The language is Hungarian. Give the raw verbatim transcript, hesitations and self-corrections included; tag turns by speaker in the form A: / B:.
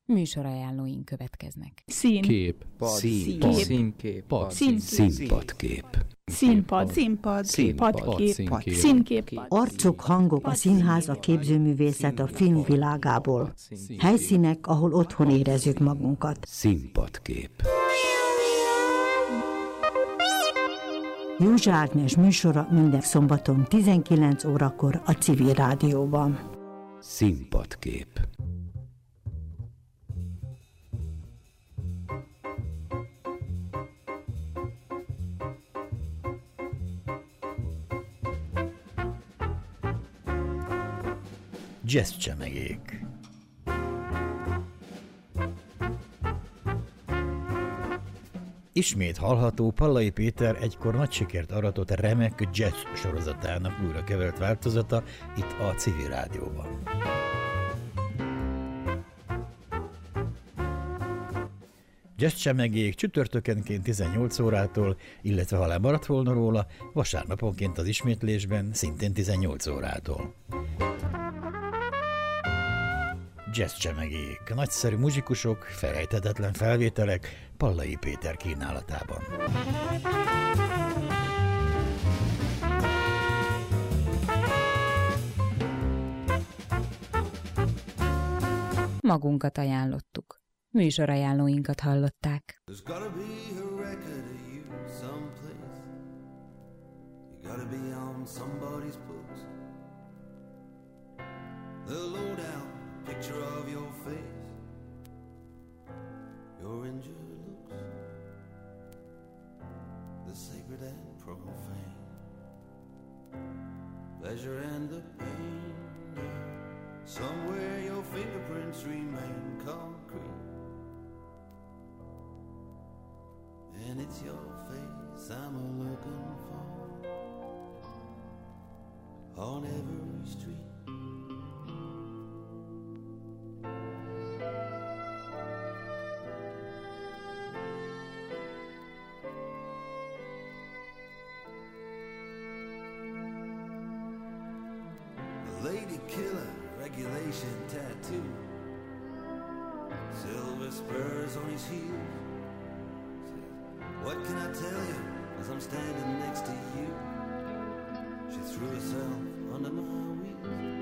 A: Műsorajánlóink következnek.
B: Szín.
C: Kép.
D: Pad.
C: Szín.
D: Szín.
C: Színkép.
D: Pad.
B: Szín.
C: Színpadkép.
B: Színpad. Színpad.
C: Színpad.
B: Padkép.
C: Színkép.
B: Színkép.
E: Arcok, hangok, a színház, a képzőművészet a filmvilágából. Helyszínek, ahol otthon érezzük magunkat.
C: Színpadkép.
E: Józsa Ágnes műsora minden szombaton tizenkilenc órakor a Civil Rádióban.
C: Színpadkép.
F: Jazz csemegék. Ismét hallható Pallai Péter egykor nagy sikert aratott remek jazz sorozatának újra kevert változata itt a Civil Rádióban. Jazz csemegék csütörtökenként tizennyolc órától, illetve ha lemaradt volna róla, vasárnaponként az ismétlésben szintén tizennyolc órától. Jazz csemegék, nagyszerű muzsikusok, felejthetetlen felvételek Pallai Péter kínálatában.
A: Magunkat ajánlottuk. Műsorajánlóinkat hallották.
G: There's gotta be a record of you someplace. You gotta be on somebody's books. The lowdown picture of your face, your injured looks, the sacred and profane, pleasure and the pain, yeah. Somewhere your fingerprints remain concrete, and it's your face I'm a-looking for on every street. Lady killer, regulation tattoo, silver spurs on his heels. What can I tell you as I'm standing next to you? She threw herself under my wheels.